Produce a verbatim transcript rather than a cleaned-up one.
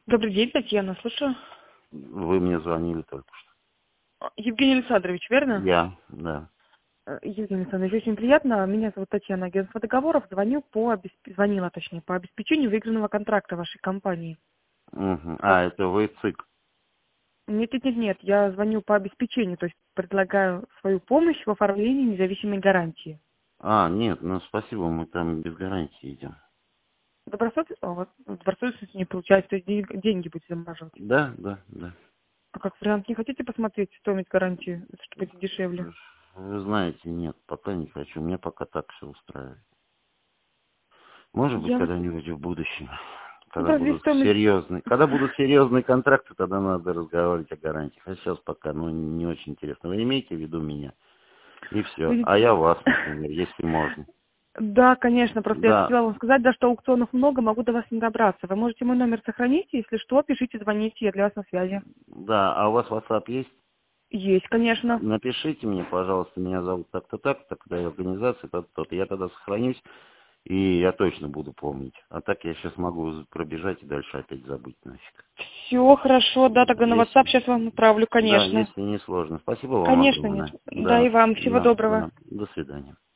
Добрый день, Татьяна, слушаю. Вы мне звонили только что. Евгений Александрович, верно? Я, да. Э, Евгений Александрович, очень приятно. Меня зовут Татьяна, агентство договоров. Звоню по обесп- Звонила, точнее, по обеспечению выигранного контракта вашей компании. Угу. Как... А, это вы ЦИК. Нет, нет, нет, нет, я звоню по обеспечению, то есть предлагаю свою помощь в оформлении независимой гарантии. А, нет, ну спасибо, мы там без гарантии идем. Добросовестно? О, вот, добросовестность не получается, то есть ден- деньги будете замораживать. Да, да, да. А как вариант, не хотите посмотреть стоимость гарантии, чтобы быть дешевле? Вы знаете, нет, пока не хочу. Мне пока так все устраивает. Может быть, Я вас... когда-нибудь в будущем, Ну, когда разве будут стоимость... серьезные, когда будут серьезные контракты, тогда надо разговаривать о гарантиях. А сейчас пока, ну, не очень интересно. Вы имеете в виду меня? И все. А Видите, я вас, например, если можно. да, конечно, просто я Да, хотела вам сказать, да, что аукционов много, могу до вас не добраться. Вы можете мой номер сохранить, если что, пишите, звоните, я для вас на связи. да. А у вас WhatsApp есть? Есть, конечно. Напишите мне, пожалуйста, меня зовут так-то так, такая организация, тот-то, я тогда сохранюсь, и я точно буду помнить. А так я сейчас могу пробежать и дальше опять забыть нафиг. Все хорошо, да, тогда на WhatsApp Если, сейчас вам отправлю, да, конечно. если не сложно. Спасибо вам Конечно, нет. огромное. Да, и Да, вам всего да, доброго. да. До свидания.